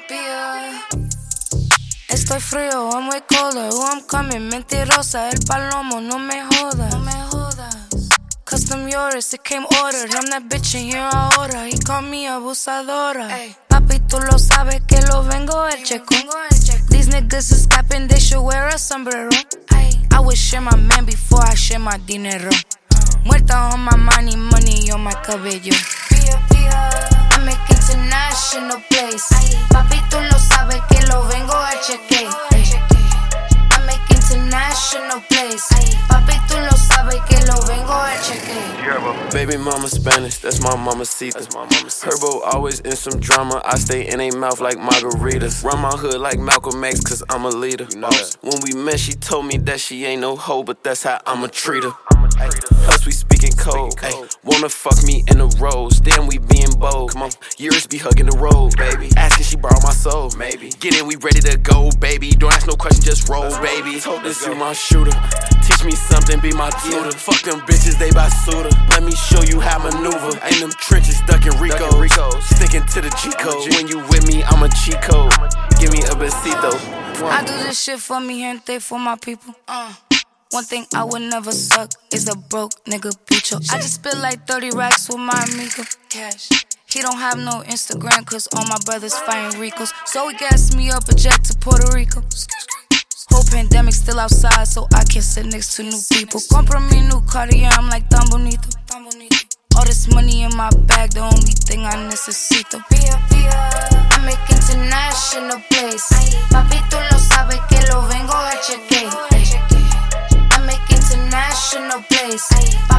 pía. Estoy frío, I'm way colder. Who I'm coming, mentirosa. El palomo, no me jodas. Custom yours, it came ordered. I'm that bitch in here ahora. He called me abusadora. Ay. Papi, tú lo sabes que lo vengo el checo. These niggas is capping, they should wear a sombrero. Ay. I would share my man before I share my dinero. Muerta on my money, money on my cabello. I make international plays. Papi, tú lo sabes que lo vengo a chequear. I make international plays. Papi, tú lo sabes que lo vengo a chequear. Baby mama Spanish, that's my mamacita. Herbo always in some drama, I stay in a mouth like margaritas. Run my hood like Malcolm X, cause I'm a leader. You know that. When we met, she told me that she ain't no hoe, but that's how I'ma treat her. Plus we speaking cold, wanna fuck me in the rose. Damn, we being bold. Come on, years be hugging the road, baby. Asking she borrow my soul, maybe. Get in, we ready to go, baby. Don't ask no question, just roll, baby. Told this you my shooter. Teach me something, be my tutor. Fuck them bitches, they buy suitor. Let me show you how maneuver. Ain't them trenches stuck in Rico's. Sticking to the G code. When you with me, I'm a cheat code. Give me a besito. I do this shit for me, gente, for my people. One thing I would never suck is a broke nigga bicho. I just spit like 30 racks with my amigo. Cash. He don't have no Instagram cause all my brothers fighting Ricos. So he gassed me up a jet to Puerto Rico. Whole pandemic still outside so I can sit next to new people. Compra me new Cartier, I'm like tan bonito. All this money in my bag, the only thing I necesito. I make international plays. Papi, tú lo sabes que lo vengo a chequear. I make international plays.